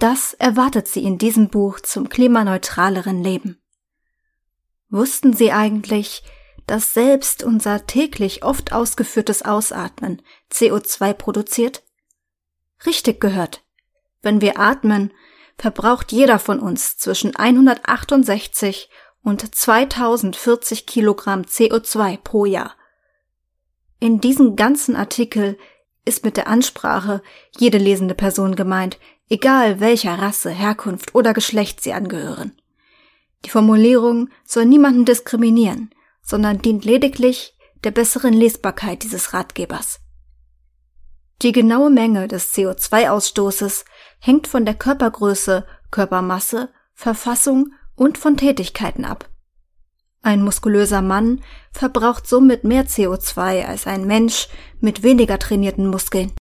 Das erwartet Sie in diesem Buch zum klimaneutraleren Leben. Wussten Sie eigentlich, dass selbst unser täglich oft ausgeführtes Ausatmen CO2 produziert? Richtig gehört. Wenn wir atmen, verbraucht jeder von uns zwischen 168 und 2040 Kilogramm CO2 pro Jahr. In diesem ganzen Artikel ist mit der Ansprache jede lesende Person gemeint, egal welcher Rasse, Herkunft oder Geschlecht sie angehören. Die Formulierung soll niemanden diskriminieren, sondern dient lediglich der besseren Lesbarkeit dieses Ratgebers. Die genaue Menge des CO2-Ausstoßes hängt von der Körpergröße, Körpermasse, Verfassung und von Tätigkeiten ab. Ein muskulöser Mann verbraucht somit mehr CO2 als ein Mensch mit weniger trainierten Muskeln.